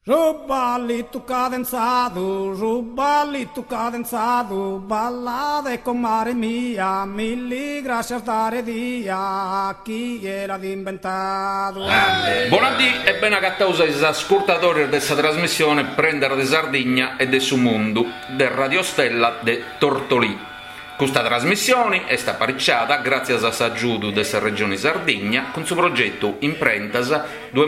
Rubalito cadenzado, ballade con mare mia, mille grazie dare dia, chi era inventato. Buonadì e ben a causa degli ascoltatori di questa trasmissione Prendere di Sardegna e del suo mondo, del Radio Stella de Tortolì. Questa trasmissione è stata apparecchiata grazie all'aggiuto della Regione Sardegna con suo progetto Imprentas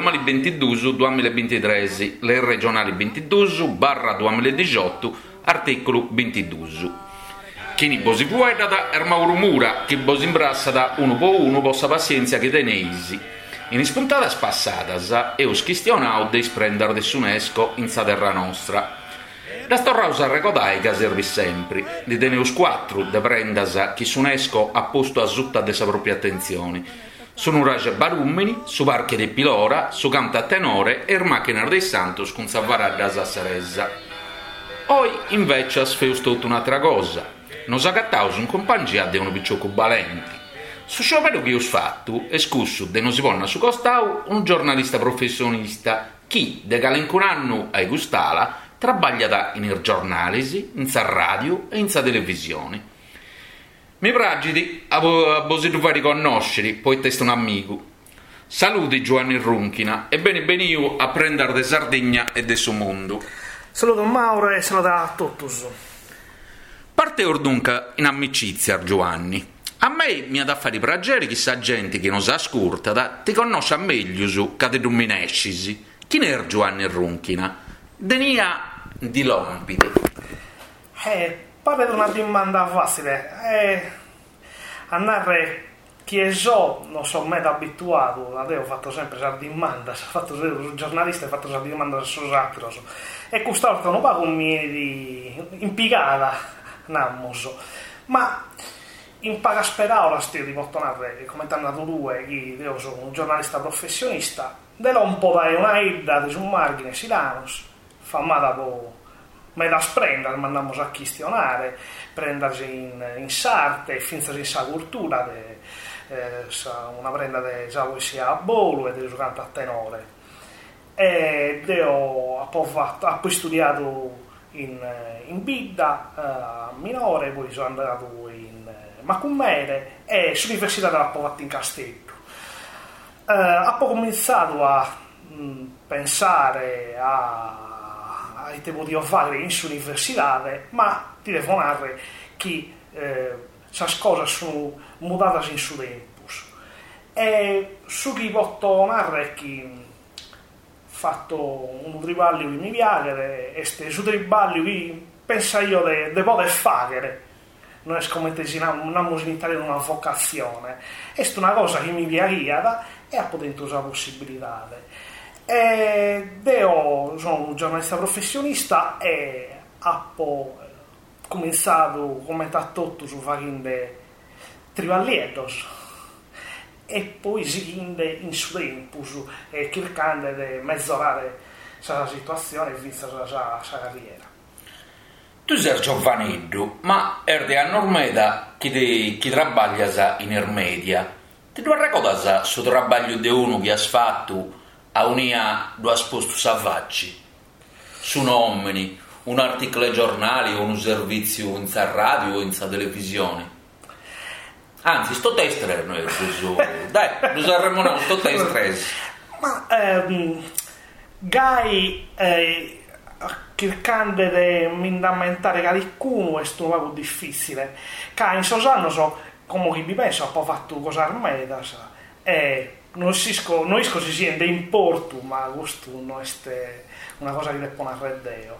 2022-2023, le regionali 22/2018, articolo 22. Chi ne bosi pueda è Mauro Mura, che bosi imbrassa da uno po' uno vostra pazienza che teneisi. In spuntadas passadas e us questionau de sprendere de UNESCO in sa terra nostra. La storrausa recodaica serve sempre, di teneus 4 de prendas che s'UNESCO ha posto a zutta de sa propria attenzione. Sono Raja Barumini, su Parche de Pilora, su Canta a Tenore e Macchina dei Santos con Savarada a Saresa. Poi invece feus tutta un'altra cosa. Nos agattaus in compagnia de un picciocco valenti. Su sciopero che ho fatto, escusso de non si vonna su costau un giornalista professionista che, de calenco un anno ai Gustala, trabalha in giornalisi, in sa radio e in sa televisione. Mi pragidi a bosito fare riconoscere, poi testa un amico. Saluti Giovanni Runchina e bene io a prendere de Sardegna e del suo mondo. Saluto Mauro e saluto a tutti. Parte ordunca in amicizia Giovanni. A me mi ha da fare piacere che sa gente che non sa ascolta ti conosce meglio su che ti dominescisi. Chi è Giovanni Runchina? Denia di Lompite. Pare di una domanda facile. Andare chi so, non sono mai abituato, avevo fatto sempre la domanda, ho fatto il giornalista, ho fatto la domanda su altro. E quest'altro non va con me impiegata, ma in paga sperare sto di portare, come ti hanno dato due, io sono un giornalista professionista, dello un po' dai una idea di un margine silanos, famata po' me da sprendere, mandiamo a questionare, prendersi in sarte, finza in sa cultura, una prenda di sa poesia a bolo e di canta a tenore. E io ho poi studiato in Bidda minore, poi sono andato in Macummere e sull'università della Povatta in Castello. Ho cominciato a pensare ai tempo di fare in università, ma telefonare che le cose sono mutate in su tempo. E su chi posso narrare che fatto un triballo che mi piace e su triballo che penso io di poter fare. Non è come se non in Italia una vocazione, è una cosa che mi piace e ho potuto la possibilità. Io sono un giornalista professionista e ho cominciato come tutto su fare tribalietos e poi seguendo in su tempo e cercando di mezzorare la situazione e vista la carriera. Tu sei giovanetto, ma eri a Normeda chi trabalha in Ermedia. Ti do raccontare sul trabalho di uno che ha fatto a unia due posti savaggi? Su nomini, un articolo ai giornali o un servizio in sa radio o in sa televisione? Anzi, sto testere noi così. Dai, lo saremmo no, sto testere. Ma Gai cercando di mindamentare qualcuno è un po' difficile. Che in Sosano come che vi penso ho fatto cose armate e non si sente in porto, ma questo non è una cosa che devo narrare.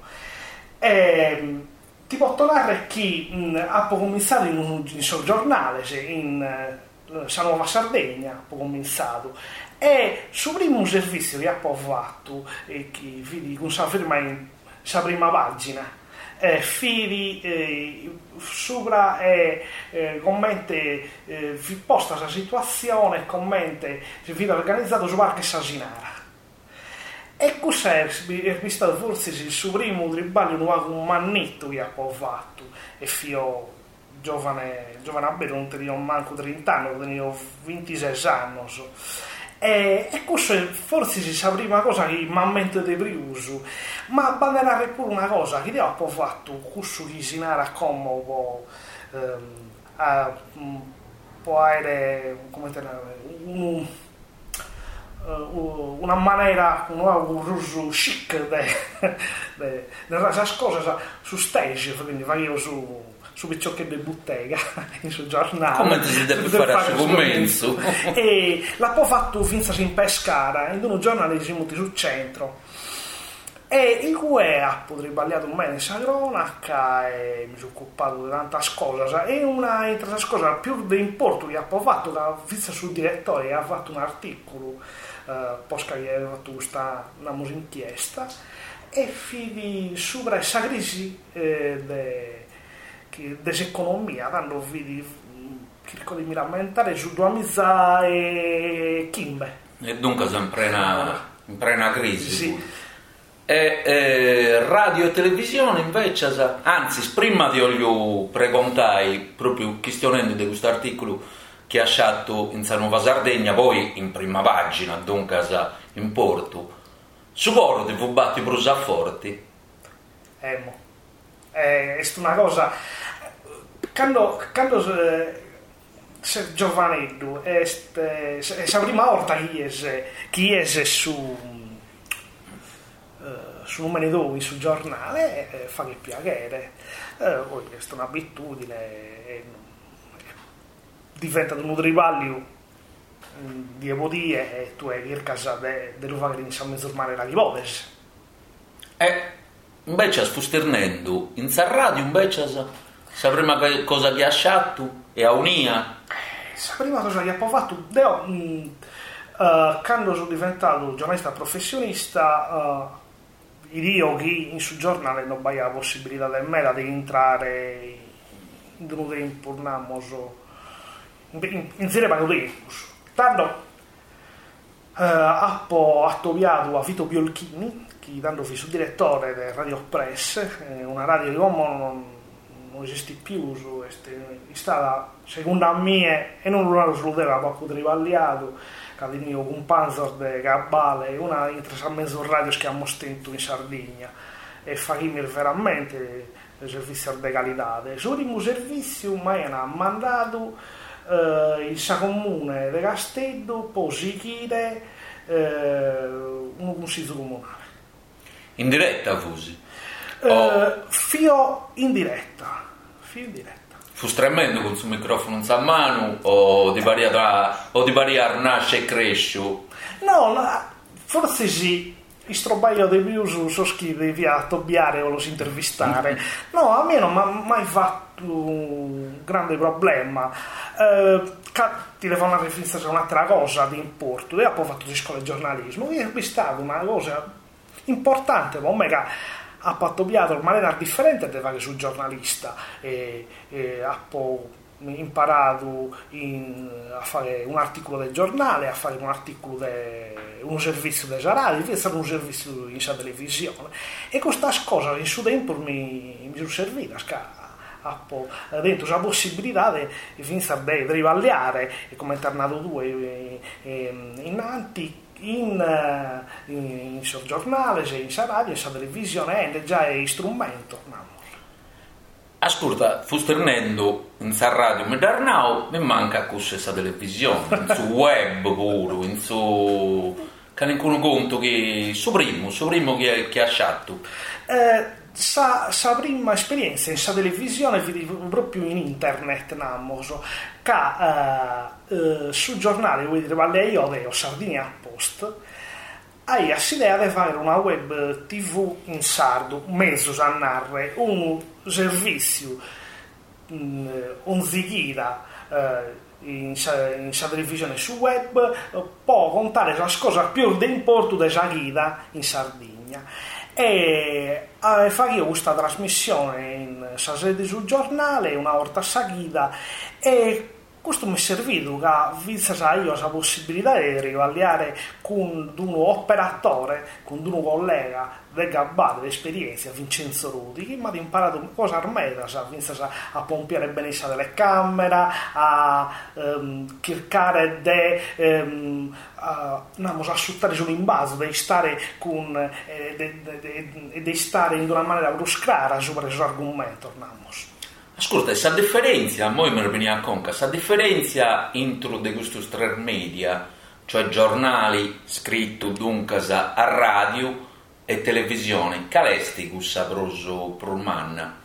Ti posso narrare che ha cominciato in un giornale in Sa Nuova Sardegna, ho cominciato, e sul primo servizio che ho fatto e che vidi con sa firma in sa prima pagina, fidi sopra commenti posta la situazione, commenti vi organizzato su qualche sasinara. E cos'è stato forse il suo primo triballo un mannetto che ho fatto e io giovane non tenevo manco 30 anni, tenevo 26 anni E questo forse si sa prima cosa che mi ammento di più, ma banderare pure una cosa che io ho fatto, questo che si narra come può avere, come dire, una maniera, un uso chic di queste cose su stage, quindi io su picciocche di bottega, sul giornale. Come si deve fare a suo commenso? E l'ho fatto finza in Pescara, in un giornale siamo sul centro. E in cui ho ribagliato un bene in cronaca e mi sono occupato di tante cose. E una di queste cose più di importo che ho fatto, che finza sul direttore, ha fatto un articolo, posca che aveva fatto questa inchiesta, e fidi sopra questa crisi dell'economia, dando vidi cerco di mi lamentare su due amizà e Kimbe. E dunque sempre in plena crisi. Sì. Radio e televisione invece, anzi prima ti voglio preguntai proprio questionando di questo articolo che ha sciatto in Nuova Sardegna, poi in prima pagina, dunque in Porto, su coro ti fu batti brusaforti. È una cosa, quando sei giovanetto, è la prima volta che è su numeri dove sul giornale fa che piacere, poi è un'abitudine, diventa un triballo di evodie e tu hai il caso dello fare iniziare a mezz'ormare la ipotesi. Invece fu in radio invece la prima cosa che ha sciatto è a unia. La prima cosa che ho fatto quando sono diventato giornalista professionista, io che in sul giornale non avevo la possibilità di entrare in un tempo in serie paio tempo. Tanto ho attoviato a Vito Biolchini, che tanto fu il direttore del Radio Press, una radio che non esiste più, è stata secondo me e non lo salutava poco trivagliato, che il mio companzo di Gabale, una di tre mezzo radio che abbiamo stento in Sardegna e farmi veramente il servizio di qualità. Sul primo servizio mi hanno mandato il comune di Castello, poi Sichire, un consiglio comunale. In diretta fusi? Fio in diretta. Fu tremendo con il suo microfono in mano o di variare nasce e cresce? No, forse sì. Il strobaio di più so chi devi attobbiare o lo si intervistare. No, a me non mi ha mai fatto un grande problema. Telefonare finza c'è un'altra cosa di importo. Io ho fatto di scuola di giornalismo, io ho stato una cosa importante per me che ha attobbiato in maniera differente da fare sul giornalista e ho imparato a fare un articolo del giornale, a fare un articolo un servizio della radio, a fare un servizio in televisione, e questa cosa in suo tempo mi sono servita dentro la possibilità di rivagliare e come è tornato due innanti in giornale, in radio, in televisione, è già strumento. Ascolta, fu sternendo in radio Medernau, mi manca questa televisione, in su web pure, in su che ne conto che su primo che ha sciatto. Sa prima esperienza in televisione proprio in internet che sul giornale vuoi dire io ho Sardinia Post hai l'idea di fare una web tv in sardo mezzo a narrare un servizio un zighira in televisione su web può contare la cosa più di importo della guida in Sardegna e fare io questa trasmissione in sede sul giornale una volta a guida e questo mi è servito che io ho la possibilità di rivagliare con un operatore, con un collega del Gabbale, l'esperienza, Vincenzo Rudi, che mi ha imparato cose armeda, a pompiare bene la telecamera, a cercare di a suttare sull'invaso, di stare di stare in una maniera bruscrara su questo argomento. Ascolta, questa differenza, mo mi veniva a conca, questa differenza intro di questi tre media, cioè giornali, scritto, dunque, a radio e televisione, calesti questa proso Pullman?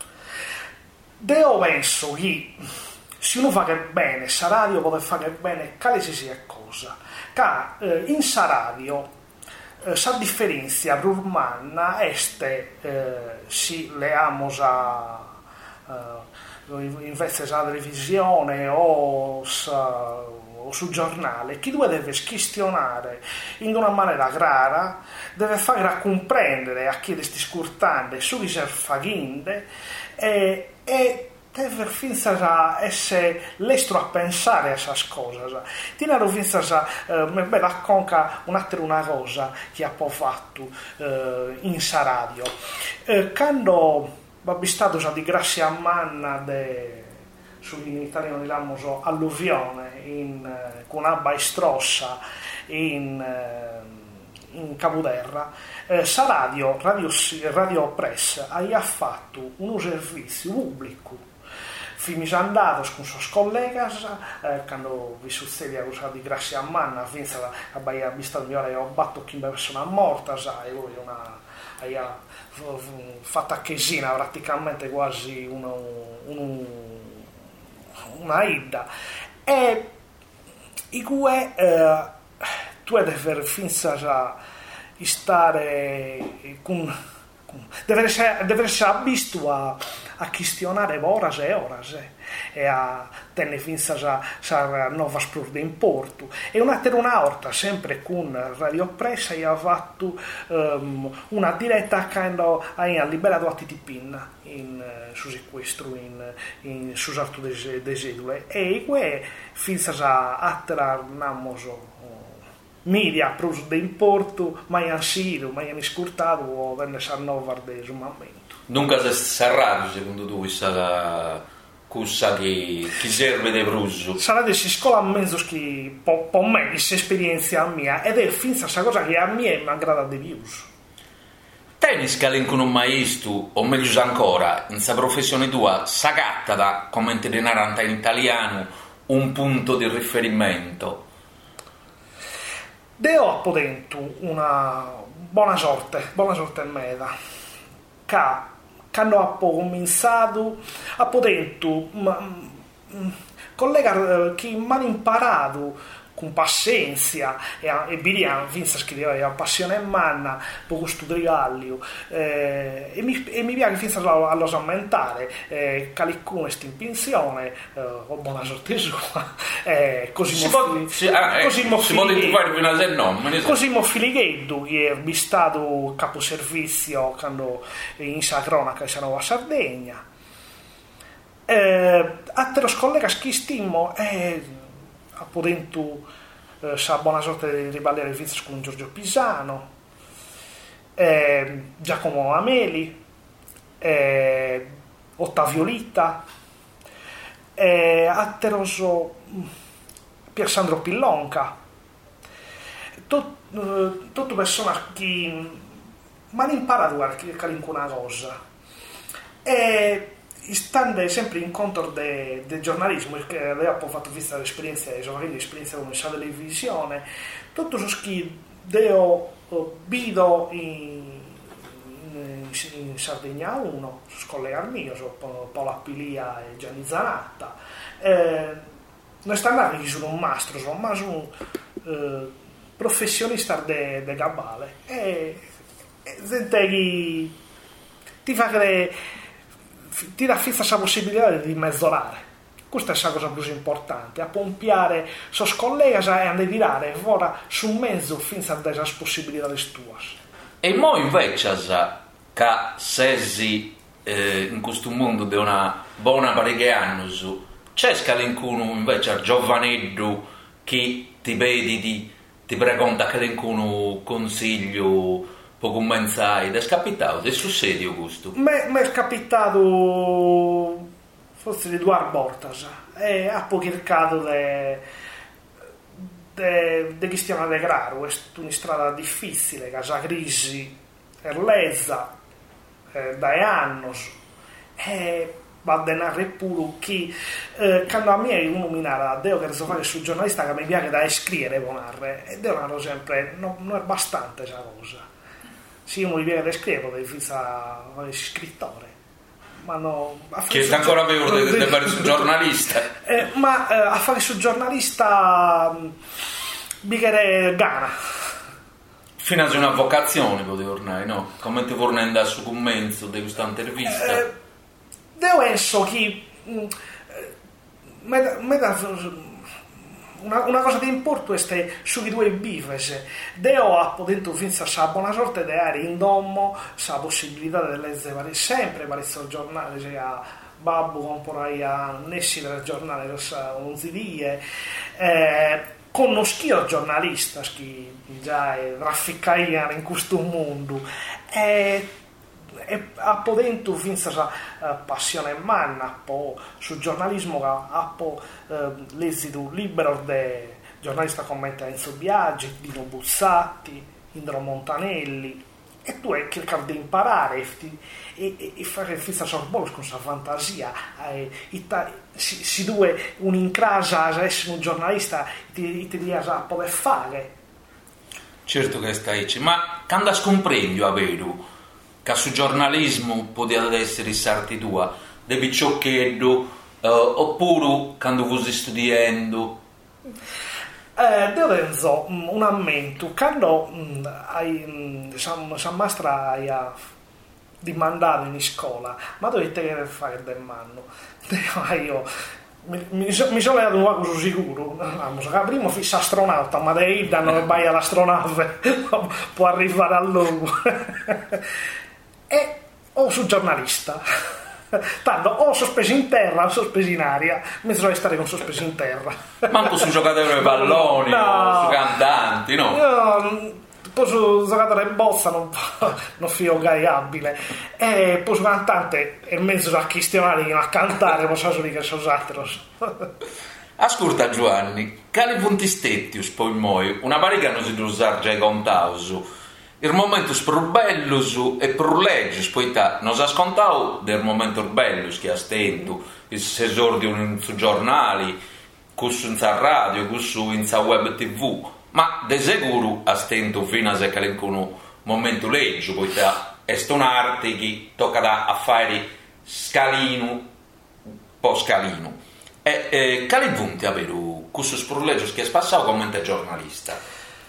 Io penso che se uno fa che bene, sa radio può fare bene, qualsiasi cosa. Che in sa radio sa differenza Pullman este si leamos a invece la televisione o sul giornale, chi deve schestionare in una maniera chiara, deve fare comprendere a chi sti scurtando su chi si faginde e deve finza essere l'estro a pensare a queste cose. Tinero finza mi racconta una cosa che ha poi fatto in sa radio. Quando va stato già di grazia a manna in italiano diciamo alluvione con abba estrossa in Capoterra, sa radio Press ha fatto un servizio pubblico fino andato con i suoi colleghi quando vi succede cosa di grazia a manna finza abbaia visto che ho batto 15 persone morte e poi una fatta chesina praticamente quasi una idda e i cui tu devi finza stare deve essere visto a questionare ore e ore e a tenere finza a nuova sprur di importo e una volta sempre con Radio Press ha fatto una diretta quando ha liberato a TTPIN su sequestro in su sarto desedule e que finza a attrarre media prus de importo mai han sido, mai han scurtato o venne sannovar de momento. Dunque se sarà secondo tu questa cussa che serve de pruso? Sarà di scuola mezzo che po me questa esperienza mia ed è finza questa cosa che a me mi aggrada di più. Tenis che in un maestro, o meglio ancora, in sa professione tua, sagatta da come intendere in italiano un punto di riferimento. Deo a potento una buona sorte e meda che quando ha cominciato a potento collega che mi hanno imparato con pazienza e Bilian Vinza scriveva passione e manna poco studiario e mi piace finza allo sammentare caliccuno sti in pensione ho buona sorte sua così mo Filighetto che è stato caposervizio quando in sa cronaca di Nuova Sardegna altri colleghi che stimo a potento sa buona sorte di riballare il vizio con Giorgio Pisano Giacomo Ameli Ottavio Litta Atteroso Piersandro Pillonca tutte persone che mi hanno imparato qualcuna cosa stando sempre in conto del giornalismo che avevo fatto vista l'esperienza come sa televisione tutto ciò che io vedo in Sardegna 1 scollegar mio Paolo Appilia e Gianni Zanatta non sta andando che sono un mastro ma sono professionista de Gabbale e ti fa che ti dà fissa la possibilità di mezzolare. Questa è la cosa più importante, a pompiare so colleghi e a tirare ora su un mezzo finza delle possibilità tue. E mo invece che sesi in questo mondo di una buona parecchia anni c'è scalencuno invece a giovaneddu che ti vedi, ti preconta che lencuno consiglio per cominciare ed è capitato, ti succede Augusto? Mi è capitato forse di due Bortas e ha poi cercato di Cristiano De Graro, è una strada difficile, che la crisi è lezza da anni e va a denare pure che quando a me uno mi narra devo che so fare sul giornalista che mi piace da scrivere con arre e devo narrare sempre non è bastante questa cosa se uno mi piace da scrivere devi fare scrittore ma no che ancora avevo da fare sul giornalista ma a fare sul giornalista bicchiere gana fino a una vocazione potevo ormai no? Come ti vorrei andare su commento di questa intervista devo penso che una cosa di importante è su i due bifes devo a dentro finza sa buona sorte di avere in domo la possibilità di leggere sempre parecchio il giornale cioè babbo comporai a nessi del giornale non si die conosco il giornalista che già trafficano in questo mondo e ha dentro finza la passione manna po sul giornalismo ha po l'esito libero de giornalista commenta Enzo Biagi, Dino Buzzatti, Indro Montanelli e tu hai cercato di imparare e fare finza sorbolo con sa fantasia si due un incrasa a essere un giornalista ti dia a poter fare certo che stai ma quando scomprendi a vedo che sul giornalismo poteva essere sarti tua devi cioccheddo oppure quando vuoi studiando devo un ammento quando hai mastra hai dimandato in scuola ma dovete fare del manno io mi sono levato un poco sicuro prima fissa astronauta ma dei danno vai all'astronave può arrivare a lungo e o sul giornalista tanto o sospeso in terra o sospeso in aria mi trovo a stare con sospeso in terra manco su giocatori di palloni no. Su cantanti no io poi su giocatore in bozza non fio gaiabile e poi su cantante è mezzo a questionare a cantare non so se che sono altro ascolta Giovanni quali punti stettius poi moi una parica non si deve usare già con tausu il momento più bello e più legge, poi non si è scontato del momento bello che ha stento, il esordio su giornali, questo in radio, questo in web tv, ma di sicuro ha stento fino a che è un momento legge, poi è un'arte che tocca a fare scalino, po' scalino. E quali punti avere questo spurleggio che è passato come giornalista?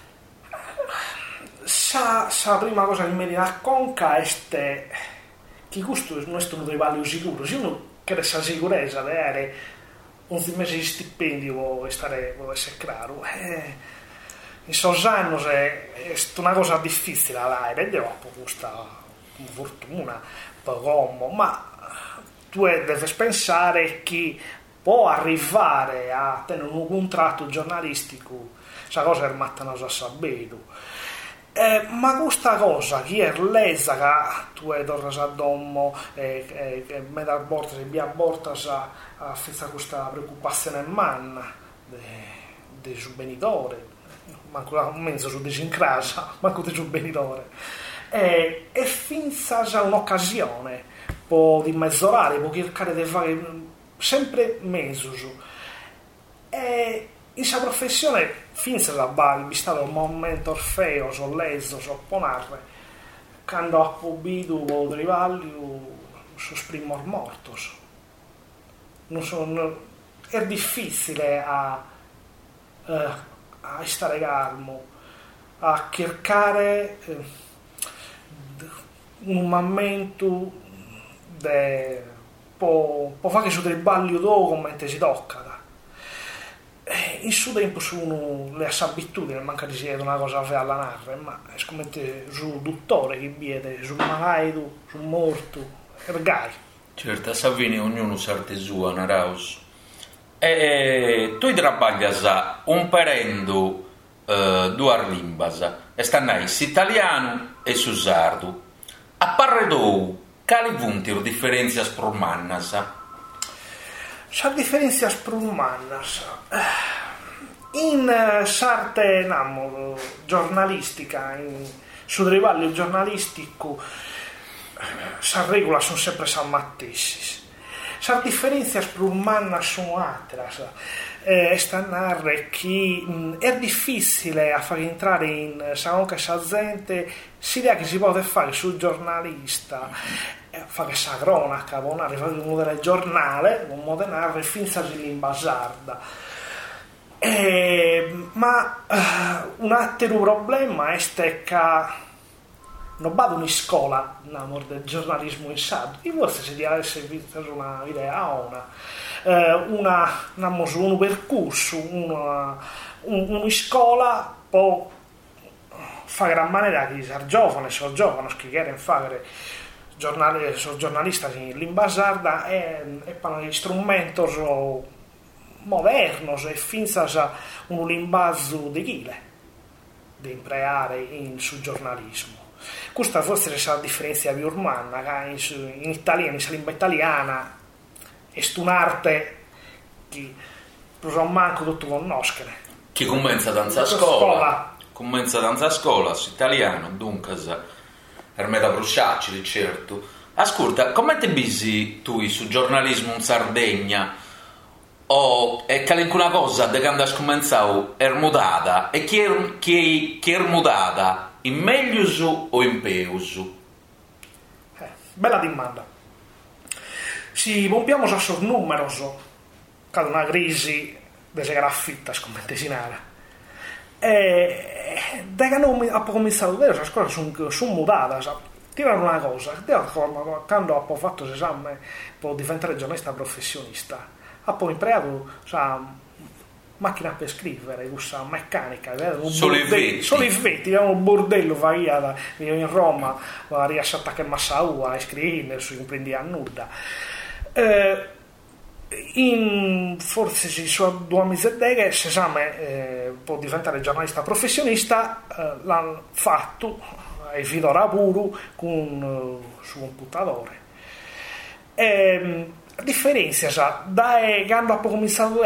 La prima cosa che mi racconta è che questo non è uno dei valori sicuri se uno crede la sicurezza di avere un mese di stipendio può essere chiaro in questi anni è una cosa difficile all'aereo ed è questa fortuna ma tu devi pensare che può arrivare a tenere un contratto giornalistico questa cosa è matta a sapere ma questa cosa che è lesa che tu hai tornato a domo e metà bortas e via bortas a fare questa preoccupazione manna del suo benitore manco un mezzo su disincrasa manco del suo benitore e finza un'occasione può di mezz'orare può cercare di fare sempre mezzo e in questa professione finza la visto il momento orfeo so leso so ponarre quando ha pobito o rivalli su primor mortos è difficile a stare calmo a cercare un momento può fare su dei balli dopo come si tocca in suo tempo uno le ha abitudini manca di essere una cosa fea alla narra ma è scommettere sul dottore che viene sul malato sul morto ergai certo a Savini ognuno sa arte sua naraus E tu trabalhas un perendo due limbas, e stanno italiano e su sardu. A parre tu, quali punti differenzias promannas? Sa differenzias promannas in sarte giornalistica, su livello giornalistico, sa regola sono sempre sa mattessi. Sa differenzias promannas sono altre. Stanare che è difficile a far entrare in sa gente l'idea che si può fare sul giornalista, fare sa cronaca, fare un modello giornale, un modello finza di lingua sarda. Ma un altro problema è che non vado in scuola del giornalismo in sardo, e forse se di avesse visto una idea un percorso, una scuola può fare a maniera che sono giovani che vogliono fare giornalisti in lingua sarda e per strumenti moderni e finza un linguaggio di chile di imparare sul giornalismo. Questa forse è la differenza più umana, che in italiano, in lingua italiana, è un'arte che non manco tutto conoscere. Chi comincia a danza a scuola, italiano, dunque, Ermeda Brusciacci, certo. Ascolta, come ti bisi tu sul giornalismo in Sardegna? O è che alcuna cosa da quando hai cominciato è mutata? E chi è mutata? In meglius o in peus? Bella domanda. Si pompiamo a sos numeros, cada una crisi de se graffitta scommentesinara. Da che non ho cominciato a vedere, le cose sono mutate. Tirare una cosa, quando ho fatto l'esame per diventare giornalista professionista, ho imparato macchina per scrivere, questa meccanica, solo i vetti, un bordello variato in Roma, riesce a attaccare Massaua e scrivere su imprendi a nuda. Forse si sono 2 mesi che l'esame per diventare giornalista professionista l'hanno fatto e vi lavoro su computatore. A differenza da quando ho cominciato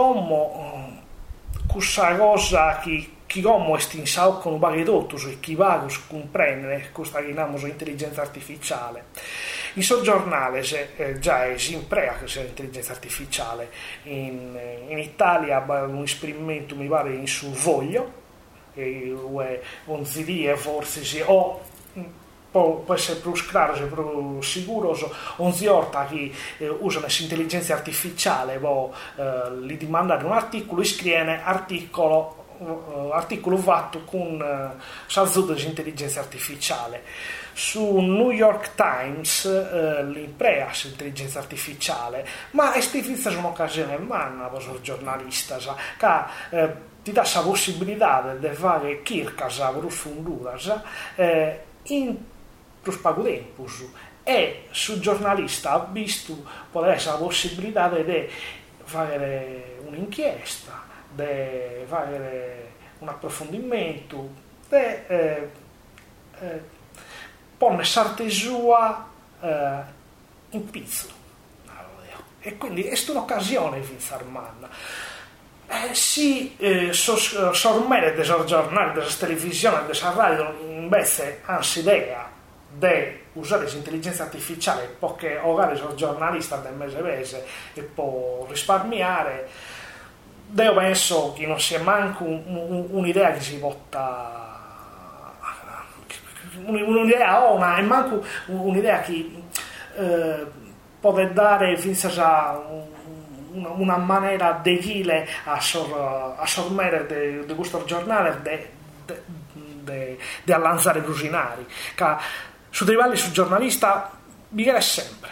questa cosa che come è stinsato con un baghetto e chi va a comprendere questa chiamiamo intelligenza artificiale. In suo giornale già è sempre che l'intelligenza artificiale in Italia un esperimento mi pare in sul voglio un CD forse o può essere più chiaro, più sicuro, ogni volta che usano l'intelligenza artificiale gli dimandare un articolo, scrive articolo fatto con salzuta di intelligenza artificiale. Su New York Times l'impresa l'intelligenza artificiale, ma è stata un'occasione manna per il giornalista che ti dà la possibilità di fare chircas profonduras in poco tempo e sul giornalista ha visto poter essere la possibilità di fare un'inchiesta, di fare un approfondimento, di porre sarte sua in pizzo, e quindi è un'occasione Vinzarman. Si sormere dei giornali, della televisione, della radio invece anzi idea di usare l'intelligenza artificiale perché magari sono giornalista del mese e può risparmiare. Io penso che non sia manco un'idea che si vota un'idea e manco un'idea che può dare una maniera di chile a sormere di questo giornale di allanzare brusinari che su dei valli sul giornalista mica sempre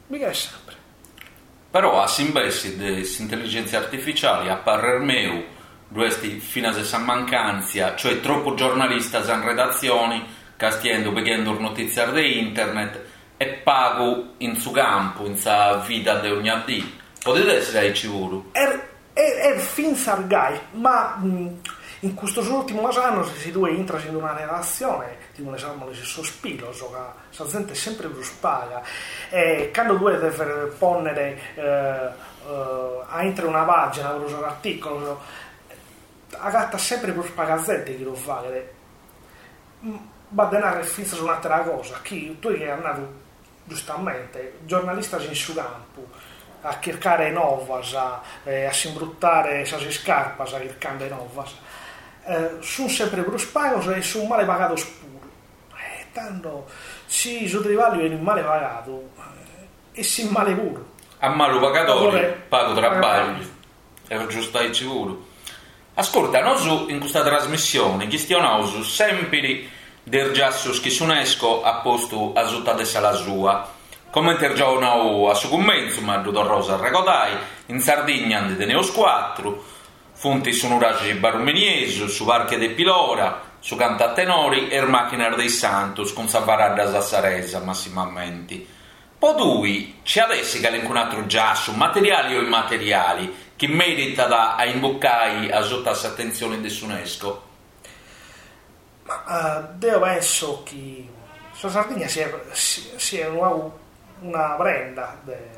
però a simbessi di intelligenze artificiali a parer meu questi fino a essa mancanza, cioè troppo giornalista in redazioni che stiano vedendo notiziari di internet e pago in su campo in sa vita di ogni dì. Potete essere ai civuru? È fin sargai, ma in questo ultimo anno si due entra in una relazione di un esame di sospiro, che la gente sempre più spaga, e quando dovete ponere a entrare una pagina con un articolo, agatta sempre più spaga gente che lo fa, va a denare finza su un'altra cosa, chi tu che è andato giustamente, giornalista in su campo, a cercare novas, a simbruttare le scarpe, a cercare novas, sono sempre più spagos e sono male pagato pure. Tanto si su rivali viene male pagato e si male pure. A malo pagatori, pago trabalho. È giusto ai civuru. Ascolta, noi in questa trasmissione chiestiamo sempre del giassus che s'unesco a posto a tutta dessa la sua. Come intergiornò a suo commento, ma Don Rosa Ragodai, in Sardegna andate neos 4, fonti su Nuraci Barumeniese, su Varche de Pilora, su Cantatenori e Macchina dei Santos, con Savaradda Sassaresa, massimamente. Poi c'è adesso che un altro giasso, materiali o immateriali, che merita da imboccare a sotto attenzione dell'UNESCO? Ma io penso che la Sardegna sia una branda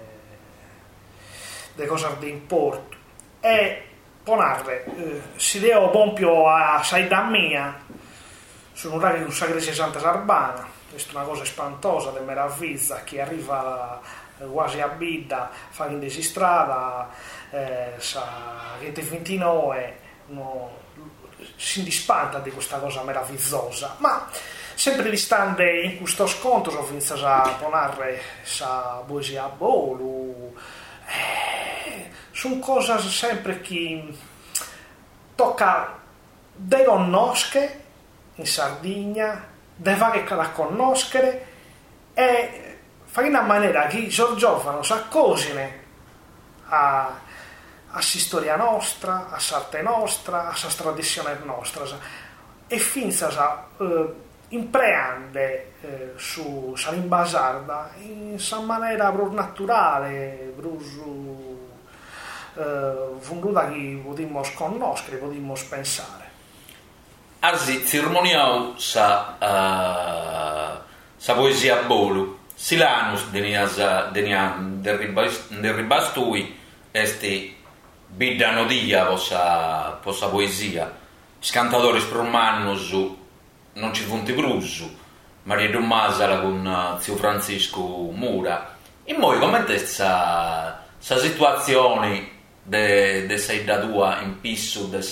di cose di importo e ponarle si deve pompio a saida mia su un radio di Sagrese Santa Sarbana. Questa è una cosa spantosa, di meraviglia, che arriva quasi a bidda, fa in desistrada, che 29 si dispanta di questa cosa meravigliosa, ma sempre distante in questo scontro sono finito a ponare sa poesia a bolu, sono cose sempre che tocca de conoscere in Sardegna, de fare che la conoscere e fare in una maniera che i giovani si accosino a storia nostra, a arte nostra, a tradizione nostra e finza impreande su lingua sarda in maniera proprio naturale, fonduta che potremmo conoscere, potremmo pensare. Asi ceremoniau sa poesia a bolu. Silanus denian derribastui este bidda nodia possa poesia. Scantatori spromannus non ci funti brusu. Maria Dommasala con zio Francisco Mura. E poi come sa situazione de saida tua in pisso de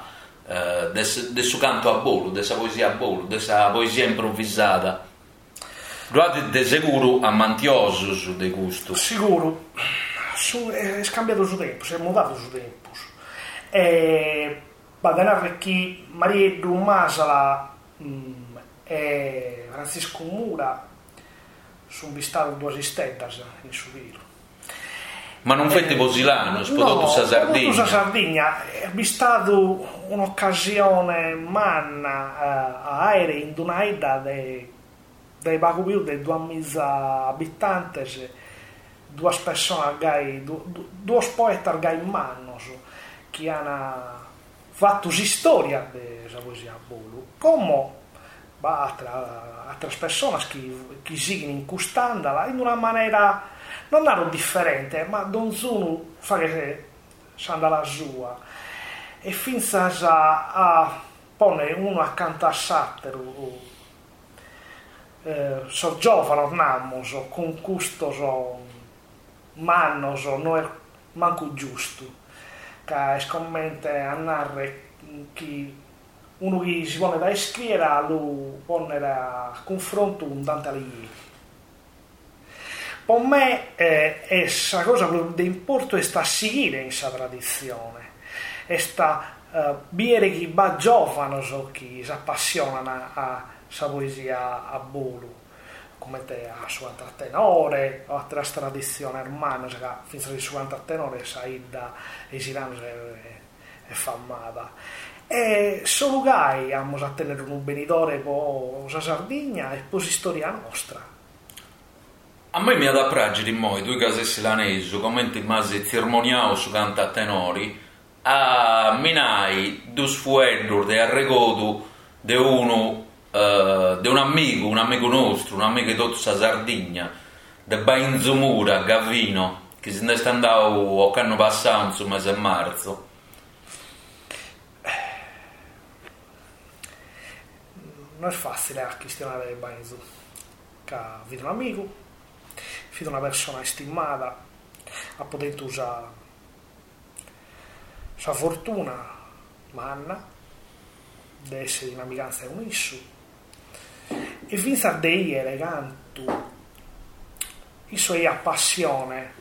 su canto a bolu, de sa poesia a bolu, de sa poesia improvvisata. Guardi de sicuro amantioso su de gusto. Sicuro. È scambiato su tempo, si è mutato su tempo. E badanare che Maria Dommasala e Francisco Mura sono visitato due assistentas in Suviro. Ma non fate Posilano, spodotto sa Sardegna. No, Sardegna è stato un'occasione manna a aerei in Dunaida dei poco più di 2000 abitanti, due persone, due poeti gai mannos che hanno fatto storia della poesia a bolu, come altre persone che seguono in quest'andola in una maniera non ero differente, ma donzuno fa che s'anda la sua e finza a pone uno accanto a satero so giovane namos con gusto so manno so non è manco giusto che scommente a narre che uno che si pone da schiera lo pone a confronto un Dante Alighieri. Per me è questa cosa di importo è sta a seguire in questa tradizione, è sta bere chi va giovane so chi si appassionano a questa poesia a bolu, come te a suonata a tenore o altre tradizioni hermane, che fino a suonata a tenore saida e girano è fammata. E solo gai abbiamo a tenere un benidore per la Sardegna e per la storia nostra. A me mi ha da pragire moi, due casessi lanesu, come ti masi cermoniao su canta tenori, a minai dus fuedur de arregodu de uno de un amico nostro, un amico di tutta sa Sardegna, de Bainzumura, Gavino, che se ne sta andando a canno passato, mese marzo. Non è facile a questionare Bainzu, che vede un amico, vede una persona stimata, ha potuto usare sua fortuna, manna, di essere in amicanza con issu, e vinse dei eleganti, i suoi appassione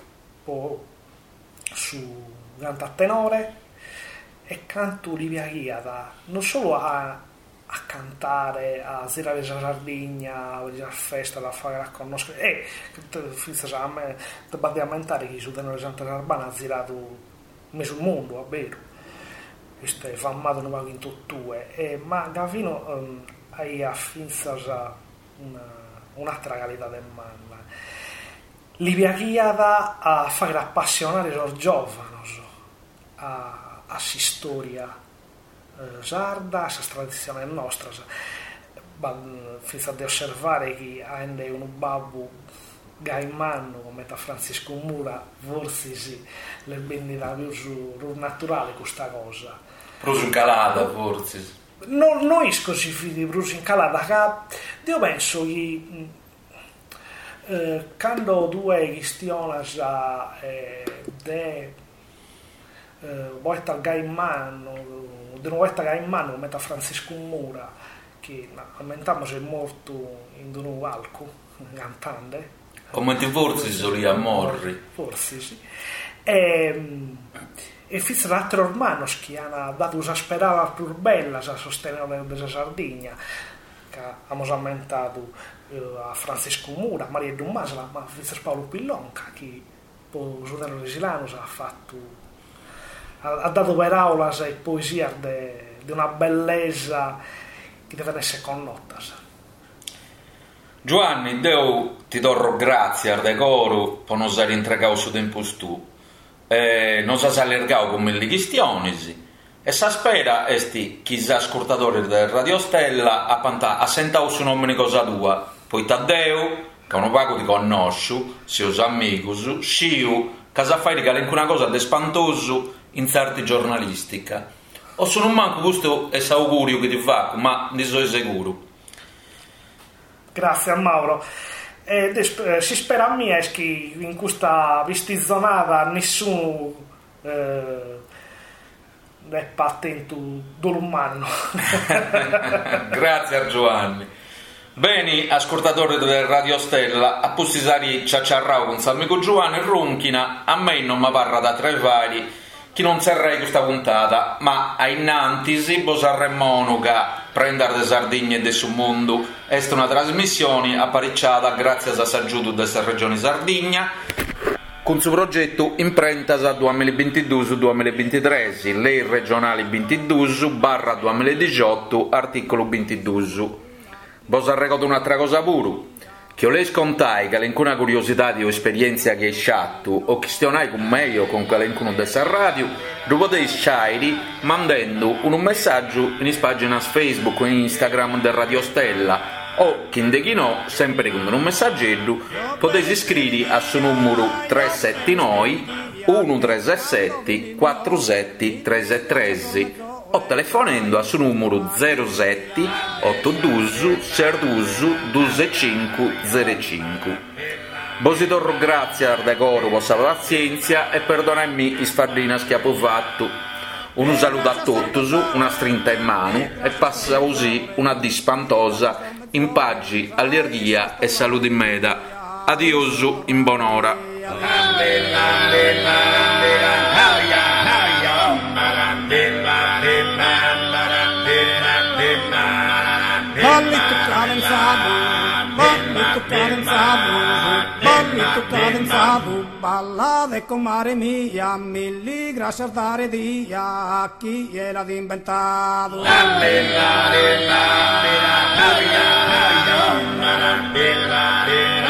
su canta tenore e canto li piaceva non solo a cantare, a girare la Sardegna, a vedere la festa, a fare la conoscere, e a me devo ammentare che su tenore Santa Sarbana ha girato messo il mondo, è vero, questo è fammato in tutte, ma Gavino ha finza un'altra qualità del manna, li piaceva a fare appassionare i giovani a si storia sarda, a tradizione nostra, finza di osservare che ha un babbo Gaimanno come da Francisco Mura, forse sì, le vendita più naturale questa cosa. Prosu calata, forse. Non è così fidi prosu in calata, che io penso che quando due questioni de volta Gaimanno, di una volta Gaimanno come da Francisco Mura, che aumentamo se è morto in un alco, cantante. Come ti forzi solia morri. Forse sì. E fiz altri ormanos che hanno dato una speranza più bella a sostenere della Sardegna, che abbiamo aumentato a Francisco Mura, a Maria Dummasla, ma fiz Paolo Pillonca, che poi Giuliano Resilano ha dato per aula e poesia di una bellezza che deve essere connota. Giovanni, Deo ti do grazie al decoro per non essere intragato su tempo tu, non si è allargato come le questioni, e si spera che chi ascoltatore del Radio Stella ha sentato su nome di cosa tua, poi Taddeo, che non pago di conosco, seus amigos, sciu, che sa fare che è una cosa di spantoso in certi giornalistica. O sono un manco questo è augurio che ti fa, ma ne sono sicuro. Grazie a Mauro. Si spera a me che in questa vistizionata nessuno è attento dell'umano. Grazie a Giovanni. Bene, ascoltatori del Radio Stella, a postisari ciacciarrao con Salmico Giovanni Ronchina, a me non mi parla da tre vari chi non serrei questa puntata, ma a innantisi Bosarremo monuca prendere de Sardegna e de su mondo. È una trasmissione apparecchiata grazie a s'aggiuto della regione Sardegna con suo progetto Imprentas 2022-2023, lei regionale 22/2018, articolo 22. Bosarrego un'altra cosa pure. Che io le scontai che alcuna curiosità o esperienza che hai sciatto o che stionai con me o con qualcuno della radio, lo potete scegliere mandando un messaggio in pagina Facebook o Instagram del Radio Stella o, che indechino, sempre con un messaggio, potete iscrivervi a suo numero 379 137 47 373 o telefonando a suo numero 07 82 62 2505. Bositoro grazie al decoro vostra pazienza e perdonami i sfardina schiapo fatto. Un saluto a tutti, una strinta in mano e passa così una dispantosa in paggi, allergia e salute in meda. Adioso in buon'ora. Ballate con mare mia, milli grazie al dare dia, chi gliel'ha inventato? La